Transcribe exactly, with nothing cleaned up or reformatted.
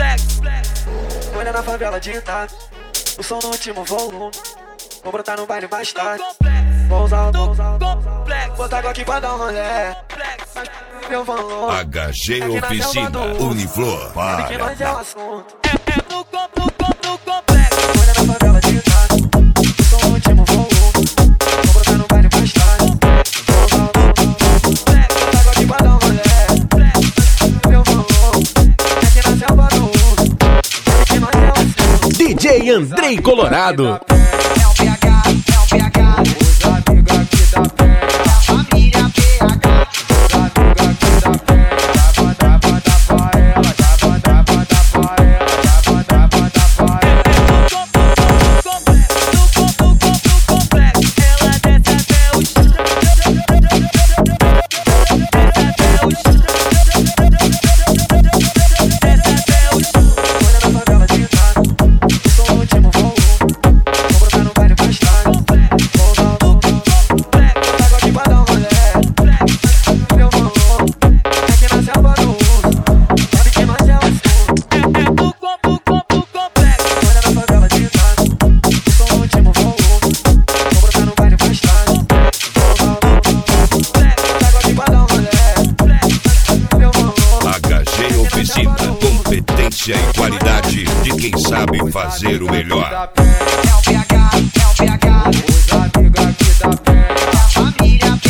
Olha na favela de Itaco, o som no último volume. Vou brotar no baile mais tarde. Vou usar o vou usar o botar água aqui pra dar um rolê. Meu valor H G Oficina Uniflor. sabe que nós é o assunto. É no complexo, no complexo. Olha na favela de Itaco, o som no último volume. Vou brotar no baile mais tarde. Vou usar o botar água aqui pra dar um rolê. Meu valor é que na selva do uso, sabe que nós é o assunto. D J Andrei Colorado. É o P H, é o P H. Os amigos aqui da pé. Família P H. Os amigos aqui da pé. Dá pra dar pra dar pra ela. Dá pra dar pra dar pra ela. Dá pra dar pra dar pra ela. Ela desce até o chão. Desce até o chão. Olha na favela de Itaco, o som no último volume. Vou brotar no baile mais tarde. Vou usar o botar água aqui pra dar um rolê. Meu valor é que na selva do uso, sabe que nós é o assunto. É no complexo. Olha na favela de Itaco, o som no último volume. Vou brotar no baile mais tarde. Vou usar o botar água aqui pra dar um rolê. Meu valor H G Oficina, competência e qualidade de quem sabe fazer o melhor. É o P H, é o P H. Os amigos aqui da pé. Família P